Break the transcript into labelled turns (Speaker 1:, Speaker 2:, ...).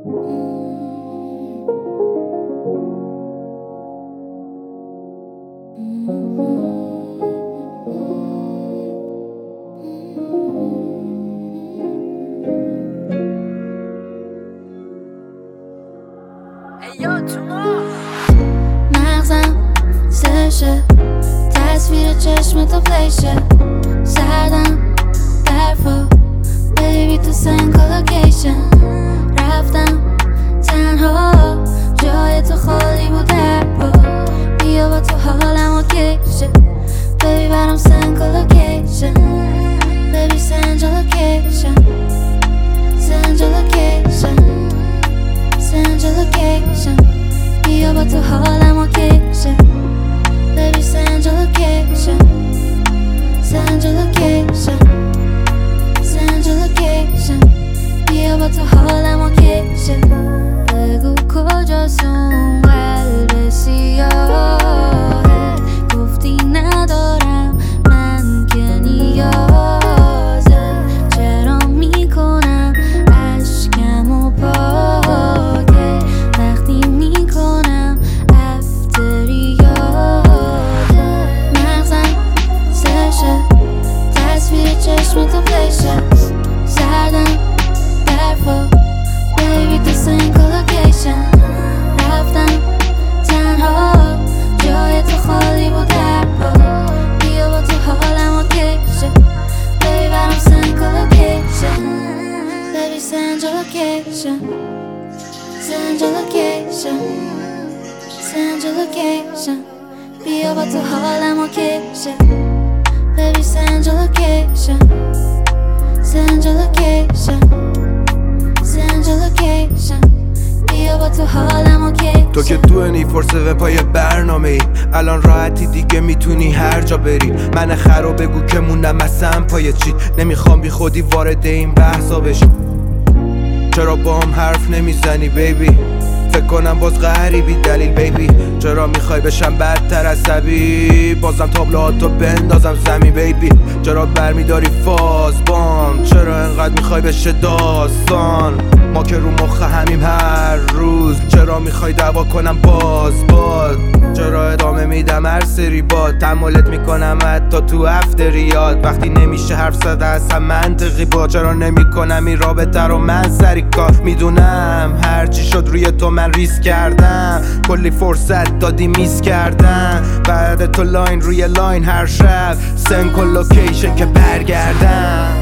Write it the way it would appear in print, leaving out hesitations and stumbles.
Speaker 1: مغزم سرشه، تصویر چشم تو پلیشه، سردم برفا بیبی تو سنگ لوکیشن. رفتم تنها جای تو خالی بود در پا، بیا با تو حالم اوکیشه بیبی برام سنگ لوکیشن. بیبی سنج لوکیشن، سنج لوکیشن، سنج لوکیشن، بیا با تو حالم اوکیشه بیبی سنج لوکیشن، سنج لوکیشن، سنج لوکیشن، بیا با تو حالم اوکیشه. بگو کجاست اون قلب سیاهه، گفتی ندارم من که نیازه، چرا میکنم اشکم و پاکه وقتی میکنم افتری یاده. مغزم سرشه، تصویر چشم تو پلیشه، سردم برفا بیبی تو سنگ لوکیشن. رفتم تنها جای تو خالی بود در پا، بیا با تو حالم اوکیشه بیبی برام سنگ لوکیشن. بیبی سنج لوکیشن، سنج لوکیشن، سنج لوکیشن، بیا با تو حالم اوکیشه بیبی سنج لوکیشن، سنج لوکیشن، سنج لوکیشن، بیا با تو حالم اوکیشه.
Speaker 2: تو که 24/7 پای برنامه ای، الان راحتی دیگه میتونی هر جا بری. من خرا بگو که موندم اصلا پای چی، نمیخوام بی خودی وارد این بحثا بشی. چرا با هم حرف نمیزنی بیبی، فکر کنم باز غریبی دلیل بیبی. چرا میخوای بشم بدتر عصبی، بازم تابلوهاتو بندازم زمین بیبی. چرا برمیداری فاز بام، چرا انقدر میخوای بشه داستان، ما که رو مخ همیم هر روز. چرا میخوای دعوا کنم باز، چرا ادامه میدم هر سری باد، تحملت میکنم حتی تو افتریات وقتی نمیشه حرف زده اصلا منطقی با. چرا نمیکنم این رابطه رو من سری کار، میدونم هرچی شد روی تو من ریسک کردم، کلی فرصت دادی میس کردم. بعد تو لاین روی لاین هر شب، سنگ و لوکیشن که برگردم.